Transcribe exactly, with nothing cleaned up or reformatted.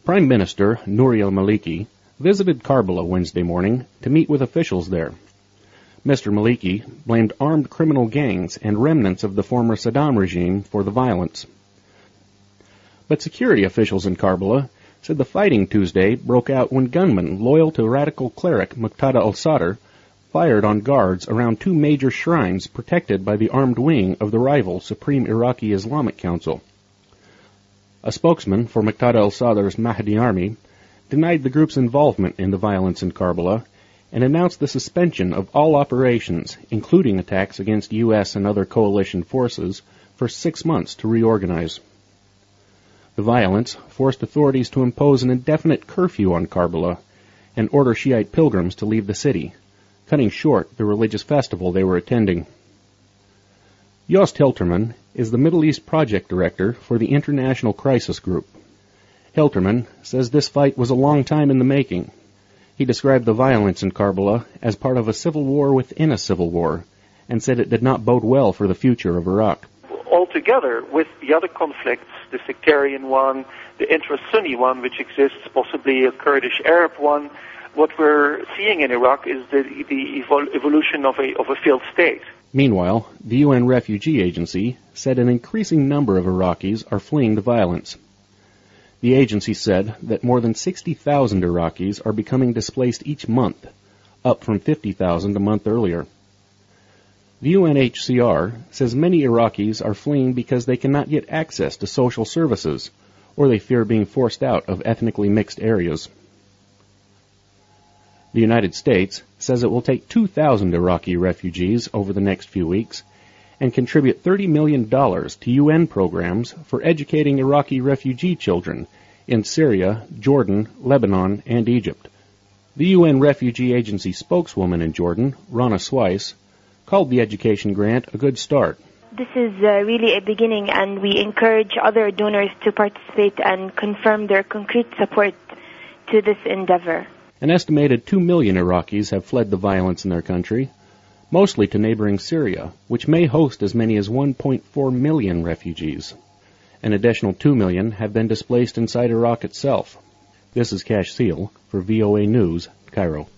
Prime Minister Nouri al-Maliki visited Karbala Wednesday morning to meet with officials there. Mister Maliki blamed armed criminal gangs and remnants of the former Saddam regime for the violence. But security officials in Karbala said the fighting Tuesday broke out when gunmen loyal to radical cleric Muqtada al-Sadr fired on guards around two major shrines protected by the armed wing of the rival Supreme Iraqi Islamic Council. A spokesman for Muqtada al-Sadr's Mahdi army denied the group's involvement in the violence in Karbala and announced the suspension of all operations, including attacks against U S and other coalition forces, for six months to reorganize. The violence forced authorities to impose an indefinite curfew on Karbala and order Shiite pilgrims to leave the city, cutting short the religious festival they were attending. Joost Hilterman is the Middle East Project Director for the International Crisis Group. Hilterman says this fight was a long time in the making. He described the violence in Karbala as part of a civil war within a civil war, and said it did not bode well for the future of Iraq. Altogether, with the other conflicts, the sectarian one, the intra-Sunni one, which exists, possibly a Kurdish-Arab one, what we're seeing in Iraq is the, the evol- evolution of a, of a failed state. Meanwhile, the U N Refugee Agency said an increasing number of Iraqis are fleeing the violence. The agency said that more than sixty thousand Iraqis are becoming displaced each month, up from fifty thousand a month earlier. The U N H C R says many Iraqis are fleeing because they cannot get access to social services, or they fear being forced out of ethnically mixed areas. The United States says it will take two thousand Iraqi refugees over the next few weeks and contribute thirty million dollars to U N programs for educating Iraqi refugee children in Syria, Jordan, Lebanon, and Egypt. The U N Refugee Agency spokeswoman in Jordan, Rana Swice, called the education grant a good start. This is uh, really a beginning, and we encourage other donors to participate and confirm their concrete support to this endeavor. An estimated two million Iraqis have fled the violence in their country, mostly to neighboring Syria, which may host as many as one point four million refugees. An additional two million have been displaced inside Iraq itself. This is Cash Seal for V O A News, Cairo.